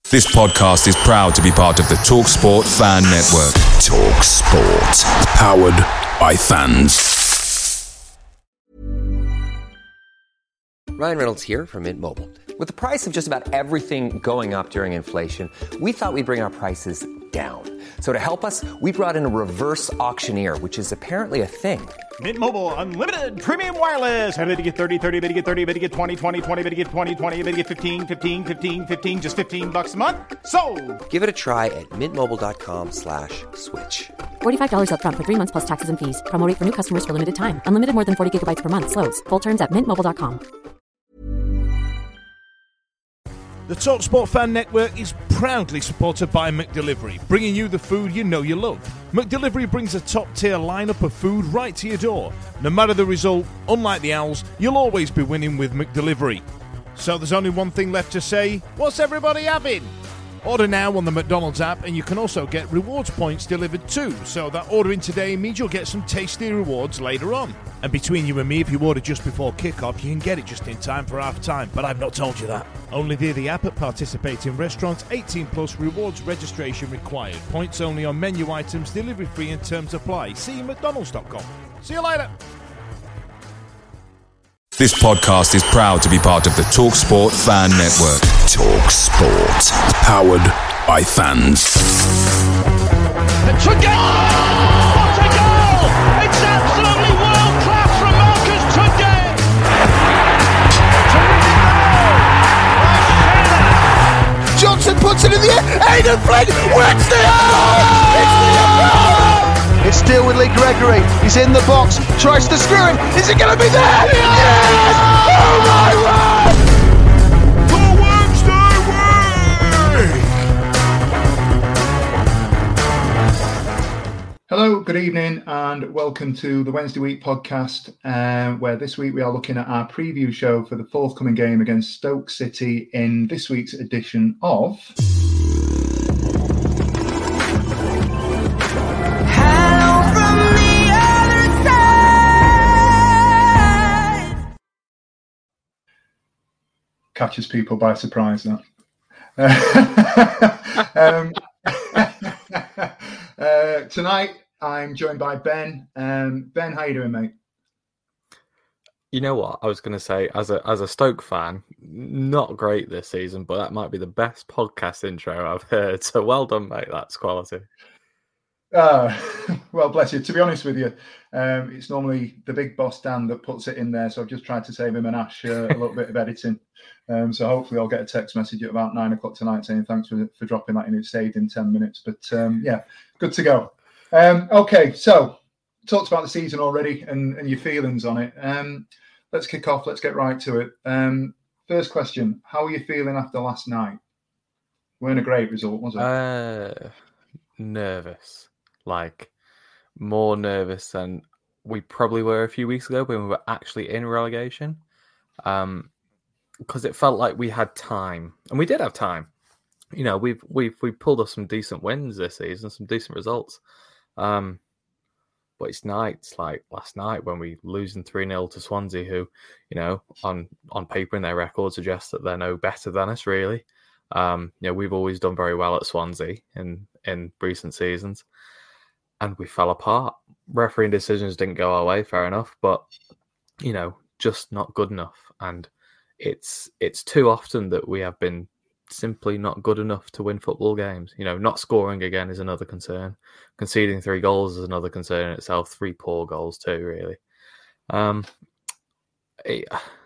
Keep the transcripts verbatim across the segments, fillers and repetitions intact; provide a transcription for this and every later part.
This podcast is proud to be part of the TalkSport Fan Network. TalkSport. Powered by fans. Ryan Reynolds here from Mint Mobile. With the price of just about everything going up during inflation, we thought we'd bring our prices down. So to help us, we brought in a reverse auctioneer, which is apparently a thing. Mint Mobile Unlimited Premium Wireless. How to get thirty, thirty, how to get thirty, how to get twenty, twenty, twenty, how to get twenty, twenty, how to get fifteen, fifteen, fifteen, fifteen, just fifteen bucks a month? Sold! Give it a try at mintmobile.com slash switch. forty-five dollars up front for three months plus taxes and fees. Promo rate for new customers for limited time. Unlimited more than forty gigabytes per month. Slows full terms at mint mobile dot com. The TalkSport Fan Network is proudly supported by McDelivery, bringing you the food you know you love. McDelivery brings a top-tier lineup of food right to your door. No matter the result, unlike the Owls, you'll always be winning with McDelivery. So there's only one thing left to say, what's everybody having? Order now on the McDonald's app, and you can also get rewards points delivered too, so that ordering today means you'll get some tasty rewards later on. And between you and me, if you order just before kick-off, you can get it just in time for half-time, but I've not told you that. Only via the app at participating restaurants, eighteen plus, rewards registration required. Points only on menu items, delivery free and terms apply. See mcdonalds dot com. See you later. This podcast is proud to be part of the TalkSport Fan Network. TalkSport. Powered by fans. It's a goal! What a goal! It's absolutely world class from Marcus Tunde! Johnson puts it in the air. Aidan Flynn wins the goal! It's the goal! It's still with Lee Gregory. He's in the box. Tries to screw him. Is it going to be there? Yes! Oh my word! The Wednesday Week! Hello, good evening, and welcome to the Wednesday Week podcast, um, where this week we are looking at our preview show for the forthcoming game against Stoke City in this week's edition of... Catches people by surprise, that. um, uh, tonight, I'm joined by Ben. Um, Ben, how you doing, mate? You know what? I was going to say, as a as a Stoke fan, not great this season, but that might be the best podcast intro I've heard. So well done, mate. That's quality. Uh, well, bless you. To be honest with you, um, it's normally the big boss Dan that puts it in there, so I've just tried to save him and Ash uh, a little bit of editing. Um, so hopefully I'll get a text message at about nine o'clock tonight saying thanks for for dropping that in. It stayed in ten minutes, but um, yeah, good to go. Um, okay, so talked about the season already and, and your feelings on it. Um, let's kick off. Let's get right to it. Um, first question: how are you feeling after last night? Weren't a great result, was it? Uh, nervous. Like, more nervous than we probably were a few weeks ago when we were actually in relegation. Um, because it felt like we had time, and we did have time. You know, we've we've we pulled off some decent wins this season, some decent results. Um, but it's nights like last night when we losing three nil to Swansea, who, you know, on on paper in their record suggests that they're no better than us, really. Um, you know, we've always done very well at Swansea in in recent seasons. And we fell apart. Refereeing decisions didn't go our way, fair enough, but, you know, just not good enough. And it's it's too often that we have been simply not good enough to win football games. You know, not scoring again is another concern. Conceding three goals is another concern in itself. Three poor goals too, really. Um, it,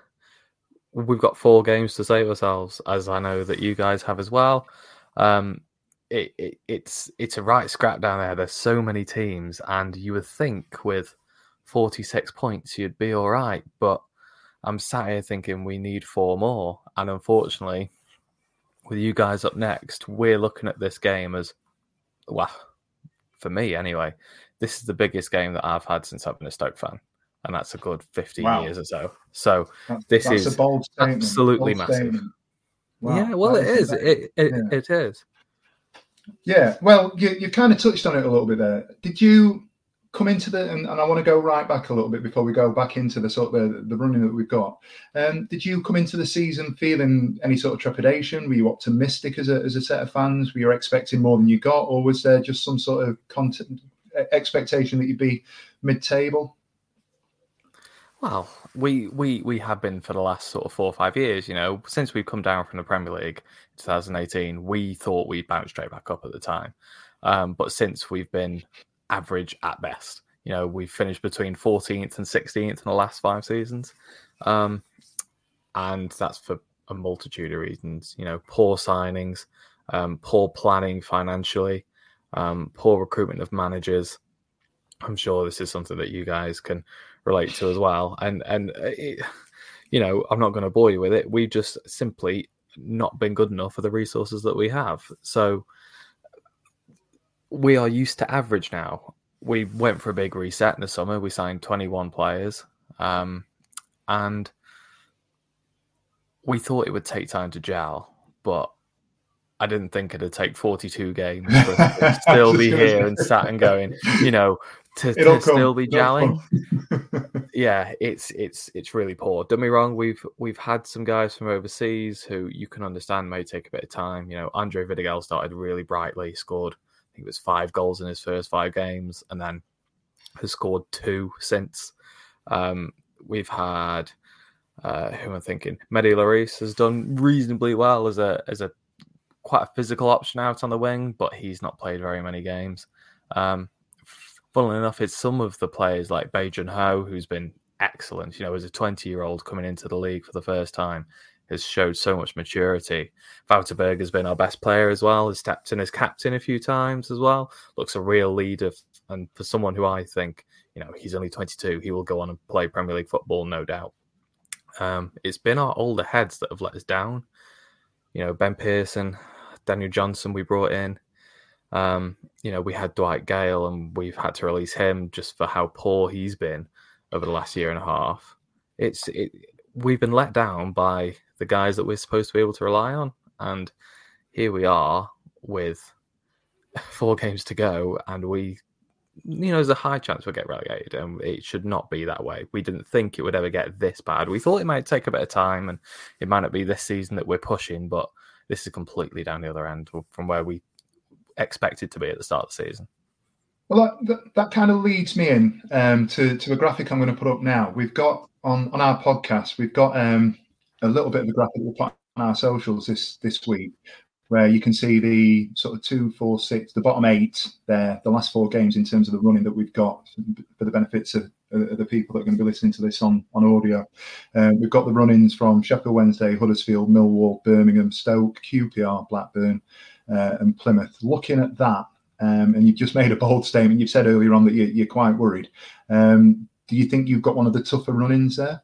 we've got four games to save ourselves, as I know that you guys have as well. Um, It, it, it's it's a right scrap down there. There's so many teams, and you would think with forty-six points you'd be all right. But I'm sat here thinking we need four more, and unfortunately, with you guys up next, we're looking at this game as, well, for me anyway, this is the biggest game that I've had since I've been a Stoke fan, and that's a good fifteen wow. years or so. So that's, this that's is a bold statement. absolutely bold massive. Statement. Wow. Yeah, well, that it is. It it, yeah. it is. Yeah, well, you you kind of touched on it a little bit there. Did you come into the, and, and I want to go right back a little bit before we go back into the sort of the, the running that we've got. Um, did you come into the season feeling any sort of trepidation? Were you optimistic as a as a set of fans? Were you expecting more than you got, or was there just some sort of content, expectation that you'd be mid-table? Well, we, we we have been for the last sort of four or five years, you know, since we've come down from the Premier League in twenty eighteen, we thought we'd bounce straight back up at the time. Um, but since we've been average at best, you know, we've finished between fourteenth and sixteenth in the last five seasons. Um, and that's for a multitude of reasons, you know, poor signings, um, poor planning financially, um, poor recruitment of managers. I'm sure this is something that you guys can relate to as well. And, and it, you know, I'm not going to bore you with it. We've just simply not been good enough for the resources that we have. So we are used to average now. We went for a big reset in the summer. We signed twenty-one players. Um, and we thought it would take time to gel, but I didn't think it'd take forty-two games for us to still be here and sat and going, you know, to, to still be gelling. Yeah, it's it's it's really poor. Don't be wrong, we've we've had some guys from overseas who you can understand may take a bit of time. You know, Andre Vidigal started really brightly, scored, I think it was five goals in his first five games, and then has scored two since. Um, we've had uh, who am I thinking? Mehdi Lloris has done reasonably well as a as a quite a physical option out on the wing, but he's not played very many games. Um, funnily enough, it's some of the players like Bae Jun Ho, who's been excellent, you know, as a twenty-year-old coming into the league for the first time, has showed so much maturity. Wouter Berg has been our best player as well, has stepped in as captain a few times as well, looks a real leader, and for someone who I think, you know, he's only twenty-two, he will go on and play Premier League football, no doubt. Um, it's been our older heads that have let us down. You know, Ben Pearson, Daniel Johnson we brought in. Um, you know, we had Dwight Gale and we've had to release him just for how poor he's been over the last year and a half. It's it, we've been let down by the guys that we're supposed to be able to rely on. And here we are with four games to go and we, you know, there's a high chance we'll get relegated, and it should not be that way. We didn't think it would ever get this bad. We thought it might take a bit of time and it might not be this season that we're pushing, but this is completely down the other end from where we expected to be at the start of the season. Well, that, that, that kind of leads me in um, to, to a graphic I'm going to put up now. We've got on, on our podcast, we've got um, a little bit of a graphic we'll put on our socials this, this week, where you can see the sort of two, four, six, the bottom eight there, the last four games in terms of the running that we've got for the benefits of, of the people that are going to be listening to this on, on audio. Um, we've got the run-ins from Sheffield Wednesday, Huddersfield, Millwall, Birmingham, Stoke, Q P R, Blackburn, uh, and Plymouth. Looking at that, um, and you've just made a bold statement. You've said earlier on that you, you're quite worried. Um, do you think you've got one of the tougher run-ins there?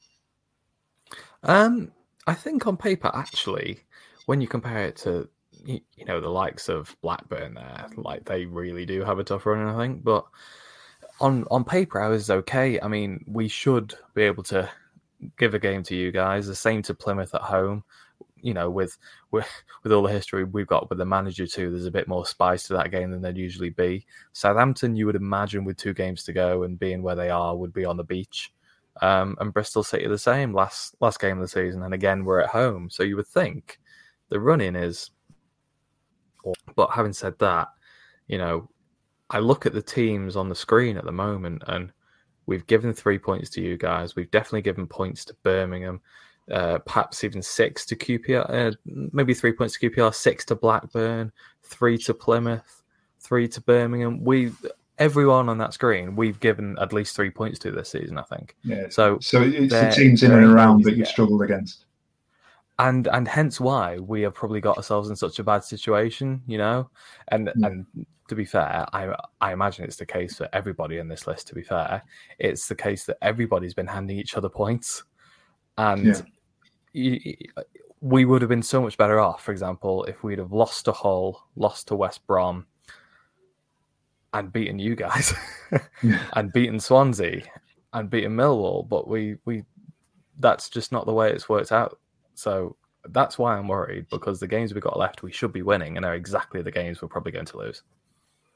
Um, I think on paper, actually, when you compare it to, you know, the likes of Blackburn there, like they really do have a tough run, I think. But on on paper, I was okay. I mean, we should be able to give a game to you guys. The same to Plymouth at home. You know, with with with all the history we've got with the manager too, there's a bit more spice to that game than there'd usually be. Southampton, you would imagine, with two games to go and being where they are, would be on the beach. Um, and Bristol City the same last last game of the season, and again we're at home. So you would think the run-in is. But having said that, you know, I look at the teams on the screen at the moment, and we've given three points to you guys. We've definitely given points to Birmingham, uh, perhaps even six to Q P R, uh, maybe three points to Q P R, six to Blackburn, three to Plymouth, three to Birmingham. We, everyone on that screen, we've given at least three points to this season, I think. Yeah. So, so it's the teams in and around that you've struggled against. And and hence why we have probably got ourselves in such a bad situation, you know. And yeah. and to be fair, I I imagine it's the case for everybody in this list. To be fair, it's the case that everybody's been handing each other points, and yeah. you, we would have been so much better off. For example, if we'd have lost to Hull, lost to West Brom, and beaten you guys, yeah. and beaten Swansea, and beaten Millwall. But we we that's just not the way it's worked out. So that's why I'm worried, because the games we've got left, we should be winning, and they're exactly the games we're probably going to lose.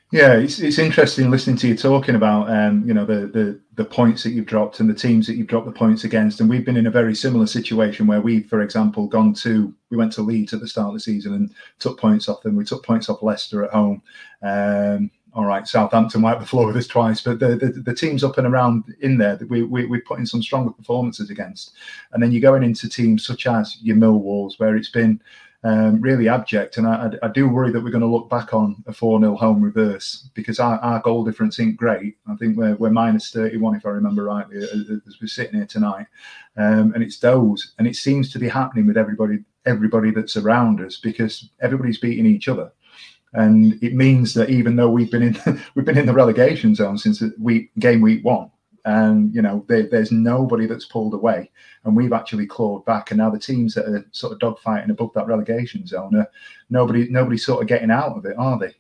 Yeah, it's it's interesting listening to you talking about um, you know the, the the points that you've dropped and the teams that you've dropped the points against, and we've been in a very similar situation where we, for example, gone to we went to Leeds at the start of the season and took points off them. We took points off Leicester at home. Um, all right, Southampton wiped the floor with us twice, but the, the the teams up and around in there that we we we put in some stronger performances against, and then you're going into teams such as your Millwalls where it's been Um, really abject, and I, I do worry that we're going to look back on a four nil home reverse because our, our goal difference ain't great. I think we're we're minus thirty-one if I remember rightly as, as we're sitting here tonight, um, and it's those, and it seems to be happening with everybody everybody that's around us because everybody's beating each other, and it means that even though we've been in we've been in the relegation zone since week game week one. And, you know, there, there's nobody that's pulled away. And we've actually clawed back. And now the teams that are sort of dogfighting above that relegation zone, are nobody, nobody's sort of getting out of it, are they?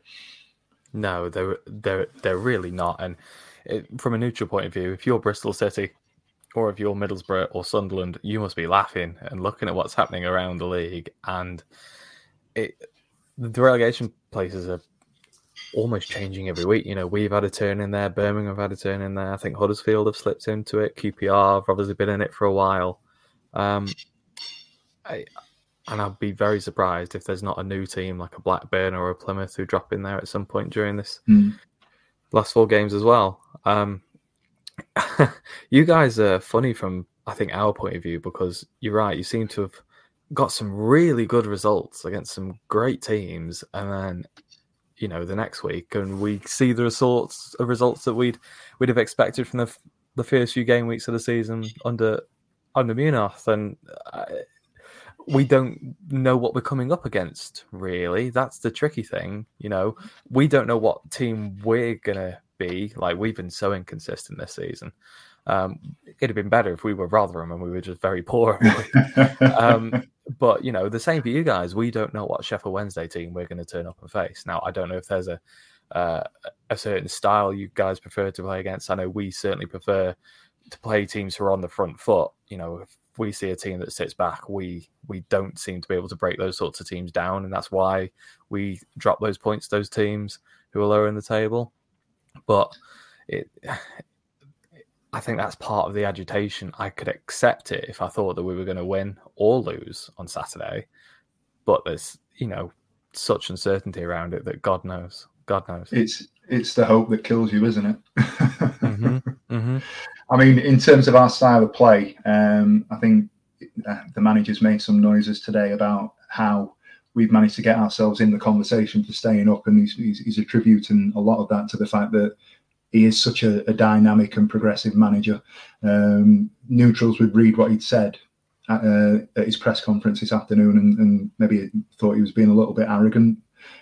No, they're, they're, they're really not. And it, from a neutral point of view, if you're Bristol City or if you're Middlesbrough or Sunderland, you must be laughing and looking at what's happening around the league. And it, the relegation places are almost changing every week. You know, we've had a turn in there, Birmingham have had a turn in there. I think Huddersfield have slipped into it. Q P R have obviously been in it for a while. Um, I, and I'd be very surprised if there's not a new team like a Blackburn or a Plymouth who drop in there at some point during this mm. last four games as well. Um, you guys are funny from, I think, our point of view because you're right. You seem to have got some really good results against some great teams, and then you know, the next week, and we see the results of results that we'd we'd have expected from the the first few game weeks of the season under under Munoz, and uh, we don't know what we're coming up against. Really, that's the tricky thing. You know, we don't know what team we're gonna be. Like we've been so inconsistent this season. Um, it'd have been better if we were Rotherham and we were just very poor. um, but, you know, the same for you guys. We don't know what Sheffield Wednesday team we're going to turn up and face. Now, I don't know if there's a uh, a certain style you guys prefer to play against. I know we certainly prefer to play teams who are on the front foot. You know, if we see a team that sits back, we we don't seem to be able to break those sorts of teams down. And that's why we drop those points to those teams who are lower in the table. But it... I think that's part of the agitation. I could accept it if I thought that we were going to win or lose on Saturday. But there's, you know, such uncertainty around it that God knows. God knows. It's it's the hope that kills you, isn't it? mm-hmm. Mm-hmm. I mean, in terms of our style of play, um, I think the manager's made some noises today about how we've managed to get ourselves in the conversation for staying up. And he's, he's, he's attributing a lot of that to the fact that he is such a, a dynamic and progressive manager. Um, neutrals would read what he'd said at, uh, at his press conference this afternoon and, and maybe thought he was being a little bit arrogant.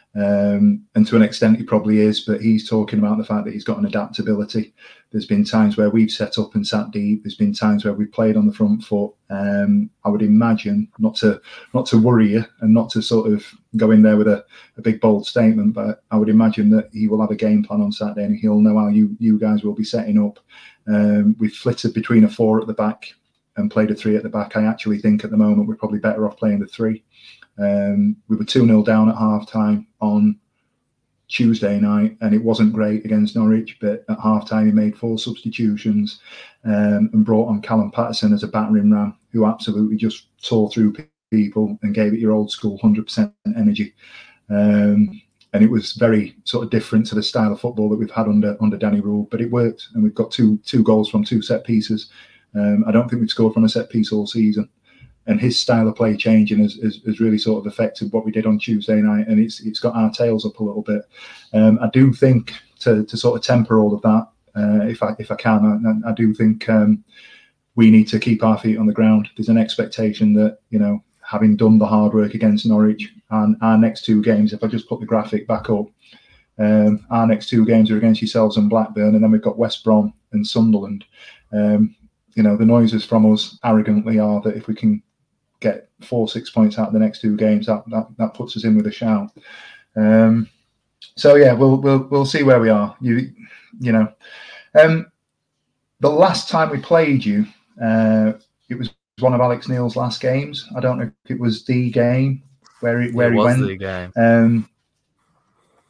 Um, and to an extent he probably is, but he's talking about the fact that he's got an adaptability. There's been times where we've set up and sat deep. There's been times where we've played on the front foot. Um, I would imagine, not to not to worry you and not to sort of go in there with a, a big bold statement, but I would imagine that he will have a game plan on Saturday and he'll know how you you guys will be setting up. Um, we've flitted between a four at the back and played a three at the back. I actually think at the moment we're probably better off playing the three. Um, we were two nil down at half time on Tuesday night, and it wasn't great against Norwich, but at half time he made four substitutions um, and brought on Callum Patterson as a battering ram, who absolutely just tore through people and gave it your old school one hundred percent energy. Um, and it was very sort of different to the style of football that we've had under under Danny Rule, but it worked, and we've got two two goals from two set pieces. Um, I don't think we've scored from a set piece all season. And his style of play changing has, has, has really sort of affected what we did on Tuesday night, and it's it's got our tails up a little bit. Um, I do think to to sort of temper all of that, uh, if I if I can, I, I do think um, we need to keep our feet on the ground. There's an expectation that, you know, having done the hard work against Norwich, and our next two games, if I just put the graphic back up, um, our next two games are against yourselves and Blackburn, and then we've got West Brom and Sunderland. Um, you know, the noises from us arrogantly are that if we can get four, six points out of the next two games, that that, that puts us in with a shout. Um, so yeah, we'll we'll we'll see where we are. You you know, um, the last time we played you, uh, it was one of Alex Neil's last games. I don't know if it was the game where he, where it he was went. The game. Um,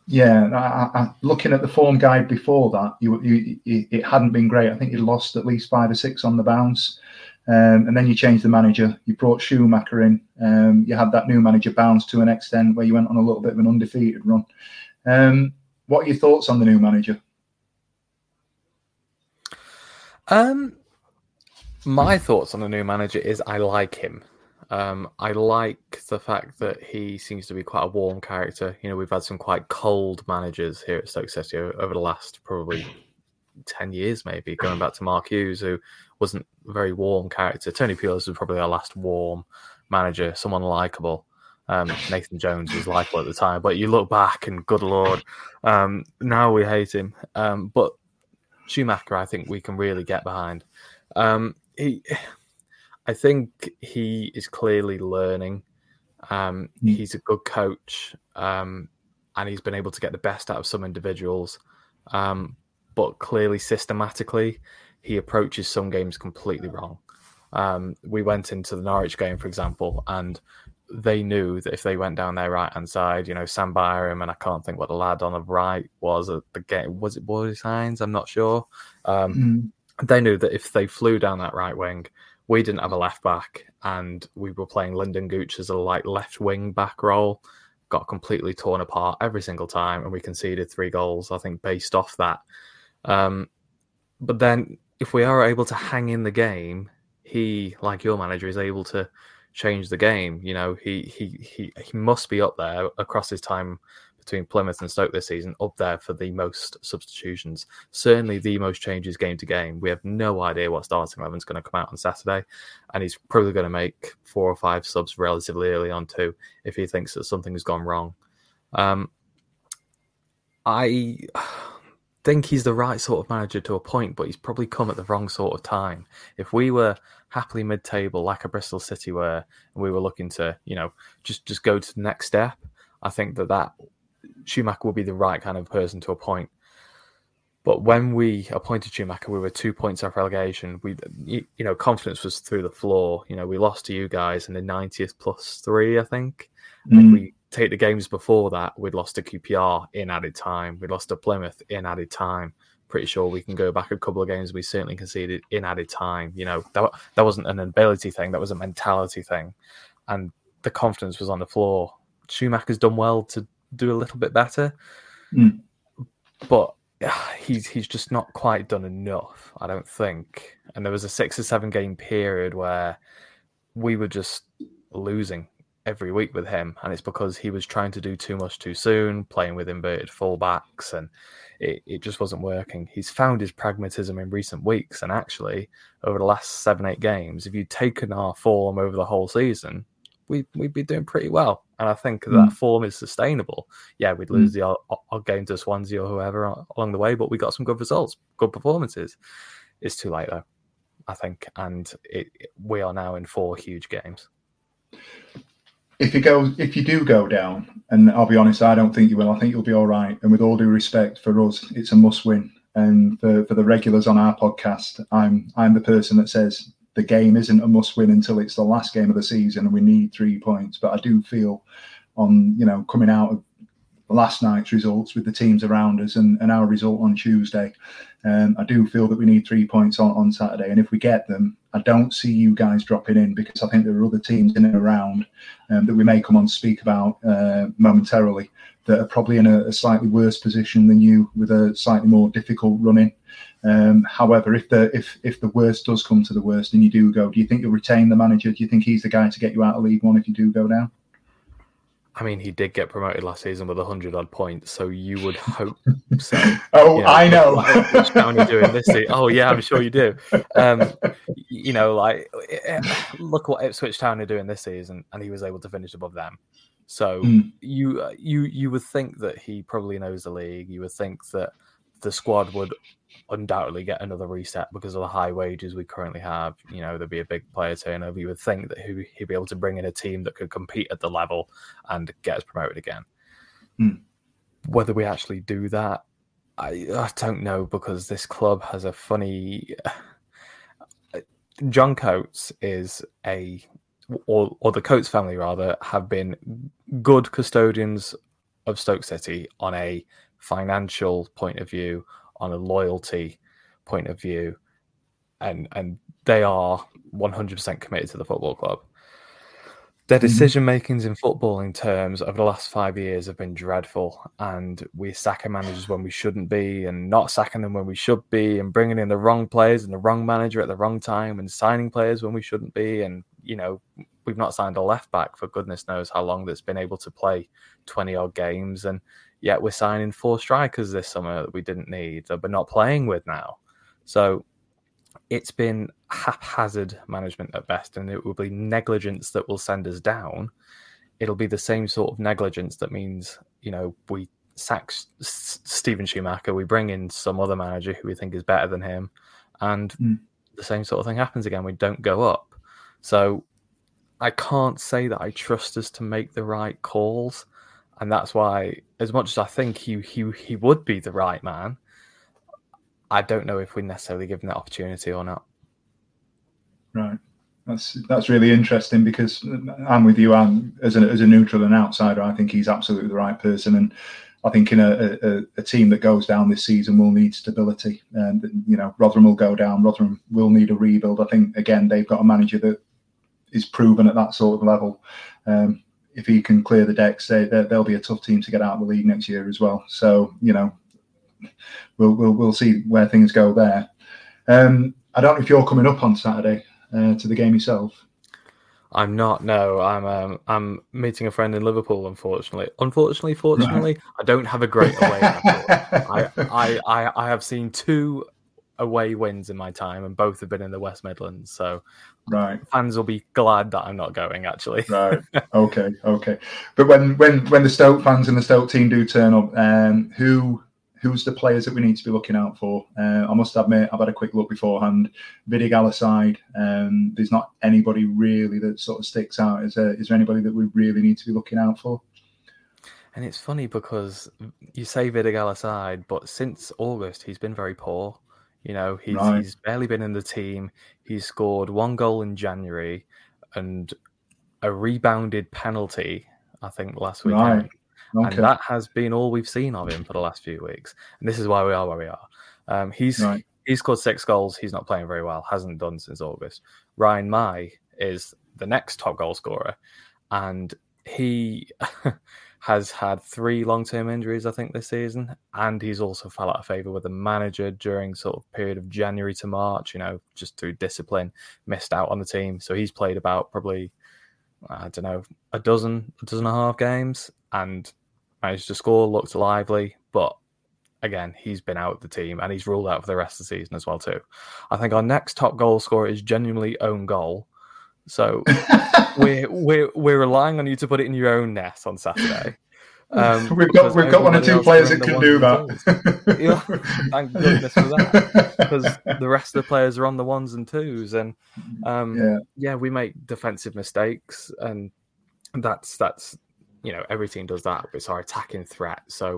Yeah, I, I, looking at the form guide before that, you, you, it hadn't been great. I think you lost at least five or six on the bounce. Um, and then you changed the manager. You brought Schumacher in. Um, you had that new manager bounce to an extent where you went on a little bit of an undefeated run. Um, what are your thoughts on the new manager? Um, my thoughts on the new manager is I like him. Um, I like the fact that he seems to be quite a warm character. You know, we've had some quite cold managers here at Stoke City over the last probably ten years, maybe, going back to Mark Hughes, who wasn't a very warm character. Tony Pulis was probably our last warm manager, someone likeable. Um, Nathan Jones was likeable at the time, but you look back and good Lord, um, now we hate him. Um, but Schumacher, I think we can really get behind. Um, he... I think he is clearly learning. Um, mm. He's a good coach, um, and he's been able to get the best out of some individuals. Um, but clearly, systematically, he approaches some games completely wrong. Um, we went into the Norwich game, for example, and they knew that if they went down their right-hand side, you know, Sam Byram, and I can't think what the lad on the right was at the game. Was it Boris Hines? I'm not sure. Um, mm. They knew that if they flew down that right wing, we didn't have a left back, and we were playing Lyndon Gooch as a like left wing back role. Got completely torn apart every single time, and we conceded three goals, I think, based off that. Um, but then, if we are able to hang in the game, he, like your manager, is able to change the game. You know, he he he he must be up there across his time between Plymouth and Stoke this season, up there for the most substitutions. Certainly the most changes game to game. We have no idea what starting eleven is going to come out on Saturday, and he's probably going to make four or five subs relatively early on too, if he thinks that something has gone wrong. Um, I think he's the right sort of manager to a point, but he's probably come at the wrong sort of time. If we were happily mid-table like a Bristol City were, and we were looking to, you know, just, just go to the next step, I think that that Schumacher will be the right kind of person to appoint. But when we appointed Schumacher, we were two points off relegation. We, you know, confidence was through the floor. You know, we lost to you guys in the ninetieth plus three, I think. Mm. And if we take the games before that, we'd lost to Q P R in added time. We lost to Plymouth in added time. Pretty sure we can go back a couple of games. We certainly conceded in added time. You know, that that wasn't an ability thing. That was a mentality thing. And the confidence was on the floor. Schumacher's done well to do a little bit better, mm. but uh, he's he's just not quite done enough, I don't think. And there was a six or seven game period where we were just losing every week with him, and it's because he was trying to do too much too soon, playing with inverted fullbacks, and it, it just wasn't working. He's found his pragmatism in recent weeks, and actually over the last seven, eight games, if you'd taken our form over the whole season, we, we'd be doing pretty well. And I think mm. that form is sustainable. Yeah, we'd lose mm. the odd, odd game to Swansea or whoever along the way, but we got some good results, good performances. It's too late, though, I think. And it, it, we are now in four huge games. If you go, if you do go down, and I'll be honest, I don't think you will. I think you'll be all right. And with all due respect for us, it's a must-win. And for, for the regulars on our podcast, I'm I'm the person that says the game isn't a must-win until it's the last game of the season, and we need three points. But I do feel, on you know, coming out of last night's results with the teams around us and, and our result on Tuesday, um, I do feel that we need three points on, on Saturday. And if we get them, I don't see you guys dropping in, because I think there are other teams in and around um, that we may come on to speak about uh, momentarily that are probably in a, a slightly worse position than you, with a slightly more difficult run-in. Um, however, if the if if the worst does come to the worst and you do go, do you think you'll retain the manager? Do you think he's the guy to get you out of League One if you do go down? I mean, he did get promoted last season with a hundred odd points, so you would hope so. oh, you know, I know. Ipswich Town are doing this season. Oh, yeah, I'm sure you do. Um, you know, like look what Ipswich Town are doing this season, and he was able to finish above them. So mm. you uh, you you would think that he probably knows the league. You would think that the squad would undoubtedly get another reset because of the high wages we currently have. You know, there'd be a big player turnover. You would think that he, he'd be able to bring in a team that could compete at the level and get us promoted again. Mm. Whether we actually do that, I, I don't know, because this club has a funny... John Coates is a... Or, or the Coates family, rather, have been good custodians of Stoke City on a financial point of view, on a loyalty point of view, and and they are one hundred percent committed to the football club. Their decision makings in football in terms of the last five years have been dreadful, and we're sacking managers when we shouldn't be, and not sacking them when we should be, and bringing in the wrong players and the wrong manager at the wrong time, and signing players when we shouldn't be. And you know, we've not signed a left back for goodness knows how long that's been able to play twenty odd games, and yet we're signing four strikers this summer that we didn't need, that we're not playing with now. So it's been haphazard management at best, and it will be negligence that will send us down. It'll be the same sort of negligence that means, you know, we sack S- Steven Schumacher, we bring in some other manager who we think is better than him, and mm. the same sort of thing happens again. We don't go up. So I can't say that I trust us to make the right calls, and that's why, as much as I think he he he would be the right man, I don't know if we necessarily give him that opportunity or not. Right. That's that's really interesting, because I'm with you. I'm as a as a neutral and outsider, I think he's absolutely the right person, and I think in a, a, a team that goes down this season will need stability. And you know, Rotherham will go down. Rotherham will need a rebuild. I think again they've got a manager that is proven at that sort of level. Um, if he can clear the decks, they, they'll be a tough team to get out of the league next year as well. So you know, we'll we'll we'll see where things go there. Um, I don't know if you're coming up on Saturday uh, to the game yourself. I'm not. No, I'm. Um, I'm meeting a friend in Liverpool. Unfortunately, unfortunately, fortunately, right. I don't have a great away record. I, I, I, I have seen two away wins in my time, and both have been in the West Midlands. So, right, fans will be glad that I'm not going. Actually, right. Okay, okay. But when when when the Stoke fans and the Stoke team do turn up, um, who? Who's the players that we need to be looking out for? Uh, I must admit, I've had a quick look beforehand. Vidigal aside, um, there's not anybody really that sort of sticks out. Is there, is there anybody that we really need to be looking out for? And it's funny because you say Vidigal aside, but since August, he's been very poor. You know, he's, right. he's barely been in the team. He's scored one goal in January and a rebounded penalty, I think, last weekend. Right. Okay. And that has been all we've seen of him for the last few weeks. And this is why we are where we are. Um, he's right. he's scored six goals. He's not playing very well. Hasn't done since August. Ryan Mai is the next top goal scorer. And he has had three long-term injuries, I think, this season. And he's also fell out of favour with the manager during sort of period of January to March, you know, just through discipline, missed out on the team. So he's played about probably, I don't know, a dozen, a dozen and a half games. And managed to score, looked lively, but again, he's been out of the team and he's ruled out for the rest of the season as well too. I think our next top goal scorer is genuinely own goal, so we're we're we're relying on you to put it in your own net on Saturday. Um, we've got we've got one or two players that can do that. Yeah, thank goodness for that, because the rest of the players are on the ones and twos, and um, yeah. yeah, we make defensive mistakes, and that's that's. You know, every team does that. It's our attacking threat. So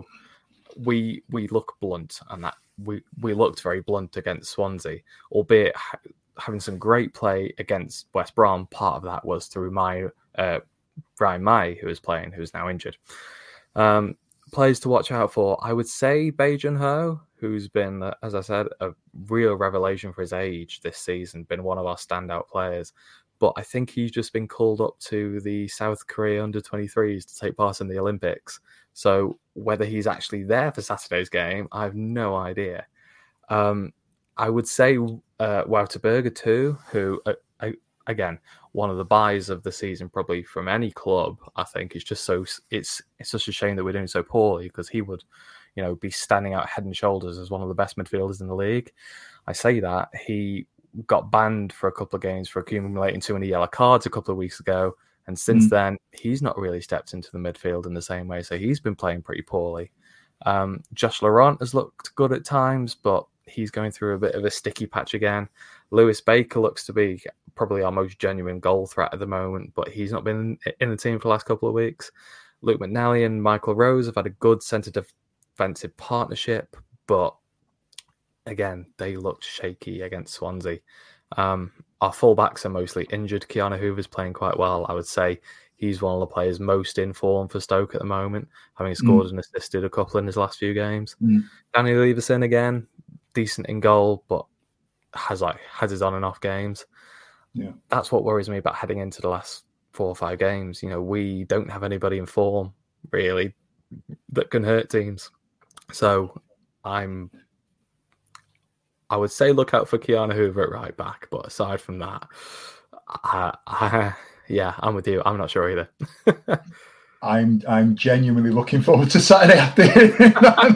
we we look blunt, and that we, we looked very blunt against Swansea, albeit ha- having some great play against West Brom. Part of that was through my uh, Ryan Mai, who is playing, who's now injured. Um, players to watch out for, I would say Bae Jun-ho, who's been, as I said, a real revelation for his age this season, been one of our standout players. But I think he's just been called up to the South Korea under twenty-threes to take part in the Olympics. So whether he's actually there for Saturday's game, I have no idea. Um, I would say uh, Wouter Berger too, who, uh, I, again, one of the buys of the season probably from any club. I think it's just so it's it's such a shame that we're doing so poorly, because he would, you know, be standing out head and shoulders as one of the best midfielders in the league. I say that he got banned for a couple of games for accumulating too many yellow cards a couple of weeks ago. And since mm. then, he's not really stepped into the midfield in the same way. So he's been playing pretty poorly. Um, Josh Laurent has looked good at times, but he's going through a bit of a sticky patch again. Lewis Baker looks to be probably our most genuine goal threat at the moment, but he's not been in the team for the last couple of weeks. Luke McNally and Michael Rose have had a good centre defensive partnership, but again, they looked shaky against Swansea. Um, our fullbacks are mostly injured. Keanu Hoover's playing quite well. I would say he's one of the players most in form for Stoke at the moment, having scored mm. and assisted a couple in his last few games. Mm. Danny Leverson again, decent in goal, but has like has his on and off games. Yeah, that's what worries me about heading into the last four or five games. You know, we don't have anybody in form really that can hurt teams. So I'm, I would say look out for Keanu Hoover at right back, but aside from that, I, I, yeah, I'm with you. I'm not sure either. I'm I'm genuinely looking forward to Saturday afternoon.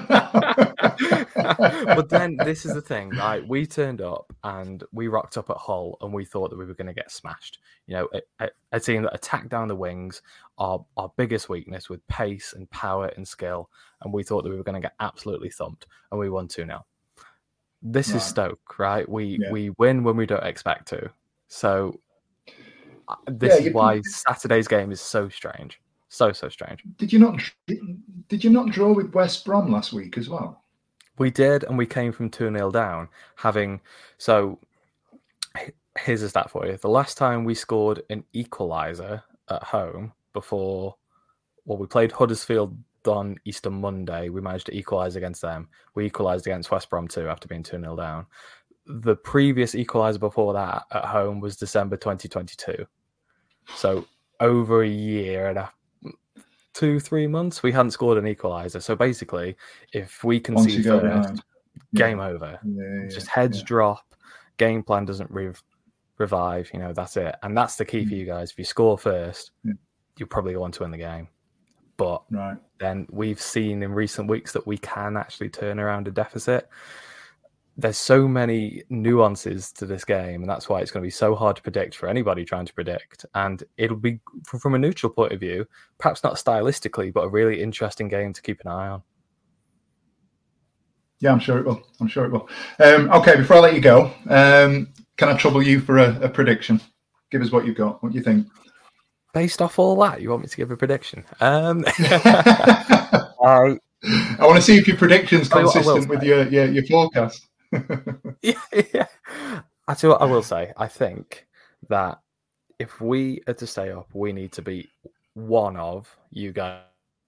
But then this is the thing, right? We turned up and we rocked up at Hull and we thought that we were going to get smashed. You know, a, a, a team that attacked down the wings, our our biggest weakness with pace and power and skill, and we thought that we were going to get absolutely thumped, and we won two nil. This right. is Stoke, right? We yeah. we win when we don't expect to. So this yeah, is why Saturday's game is so strange. So, so strange. Did you not did you not draw with West Brom last week as well? We did, and we came from two nil down, having... So, here's a stat for you. The last time we scored an equaliser at home before... Well, we played Huddersfield on Easter Monday. We managed to equalise against them. We equalised against West Brom too after being two nil down. The previous equaliser before that at home was December twenty twenty-two. So, over a year and a two, three months, we hadn't scored an equaliser. So basically, if we concede first, behind. game yeah. over. Yeah, yeah, Just heads yeah. drop, game plan doesn't rev- revive, you know, that's it. And that's the key mm. for you guys. If you score first, yeah. you probably want to win the game. But right. then we've seen in recent weeks that we can actually turn around a deficit. There's so many nuances to this game, and that's why it's going to be so hard to predict for anybody trying to predict. And it'll be, from a neutral point of view, perhaps not stylistically, but a really interesting game to keep an eye on. Yeah, I'm sure it will. I'm sure it will. Um, okay, before I let you go, um, can I trouble you for a, a prediction? Give us what you've got. What do you think? Based off all that, you want me to give a prediction? Um, I, I want to see if your prediction's consistent with your, your, your forecast. yeah, yeah. I tell you what I will say. I think that if we are to stay up, we need to beat one of you guys.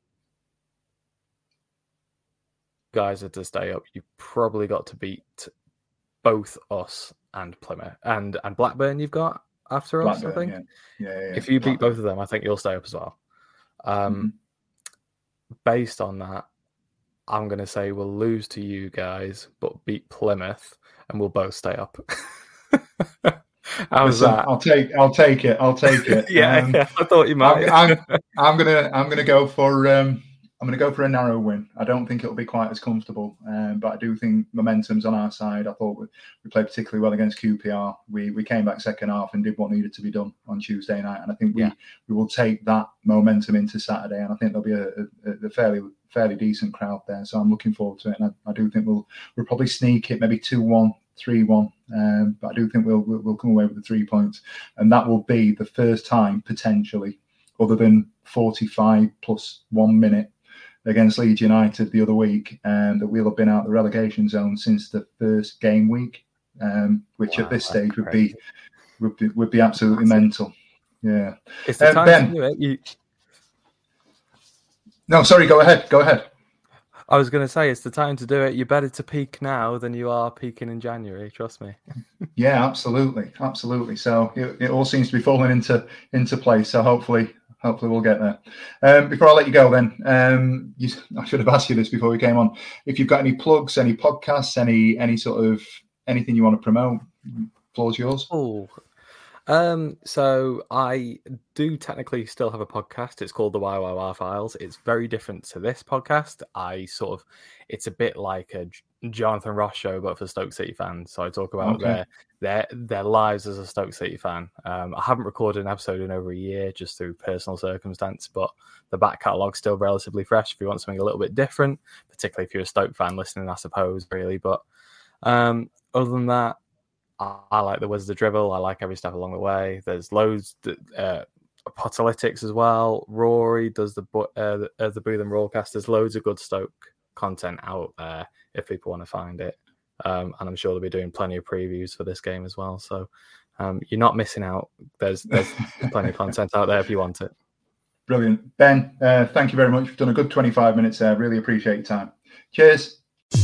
Guys are to stay up. You probably got to beat both us and Plymouth and and Blackburn. You've got after us, Blackburn, I think. Yeah. Yeah, yeah, if you Blackburn. beat both of them, I think you'll stay up as well. Um, mm-hmm. Based on that, I'm going to say we'll lose to you guys, but beat Plymouth, and we'll both stay up. How's Listen, that? I'll take, I'll take it. I'll take it. yeah, um, yeah, I thought you might. I'm, I'm, I'm gonna, I'm gonna go for, um, I'm gonna go for a narrow win. I don't think it'll be quite as comfortable, um, but I do think momentum's on our side. I thought we, we played particularly well against Q P R. We, we came back second half and did what needed to be done on Tuesday night, and I think we, yeah. we will take that momentum into Saturday, and I think there'll be a, a, a fairly. fairly decent crowd there, so I'm looking forward to it. And I, I do think we'll we'll probably sneak it, maybe two one, three one, um, but I do think we'll, we'll we'll come away with the three points, and that will be the first time potentially, other than forty-five plus one minute against Leeds United the other week, and um, that we'll have been out the relegation zone since the first game week, um, which wow, at this stage would be, would be would be absolutely that's mental. It. Yeah, it's the um, time Ben, to do it. You... No, sorry, go ahead. Go ahead. I was going to say, it's the time to do it. You're better to peak now than you are peaking in January. Trust me. yeah, absolutely. Absolutely. So it, it all seems to be falling into into place. So hopefully, hopefully we'll get there. Um, before I let you go then, um, you, I should have asked you this before we came on. If you've got any plugs, any podcasts, any any sort of anything you want to promote, floor's yours. Oh, Um, so I do technically still have a podcast. It's called the Y Y Y Files. It's very different to this podcast. I sort of, it's a bit like a Jonathan Ross show, but for Stoke City fans. So I talk about okay. their their their lives as a Stoke City fan. Um, I haven't recorded an episode in over a year just through personal circumstance, but the back catalogue's still relatively fresh if you want something a little bit different, particularly if you're a Stoke fan listening, I suppose, really. But um, other than that, I like the Wizard of Dribble. I like every step along the way. There's loads, uh, Potalytics as well. Rory does the uh, the, uh, the Booth and Rawcast. There's loads of good Stoke content out there if people want to find it. Um, and I'm sure they'll be doing plenty of previews for this game as well. So um, you're not missing out. There's there's plenty of content out there if you want it. Brilliant. Ben, uh, thank you very much. You've done a good twenty-five minutes there. Really appreciate your time. Cheers.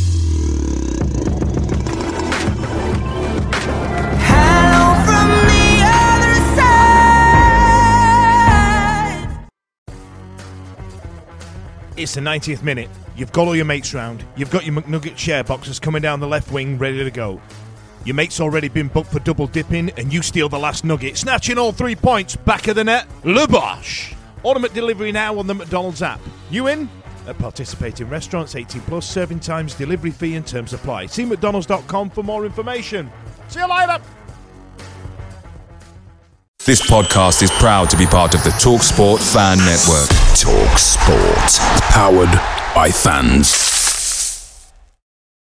It's the ninetieth minute. You've got all your mates round. You've got your McNugget share boxes coming down the left wing ready to go. Your mate's already been booked for double dipping and you steal the last nugget, snatching all three points back of the net. Lubosh! Order McDelivery now on the McDonald's app. You in? At participating restaurants, eighteen plus, serving times, delivery fee and terms apply. See mcdonalds dot com for more information. See you later! This podcast is proud to be part of the TalkSport Fan Network. TalkSport. Powered by fans.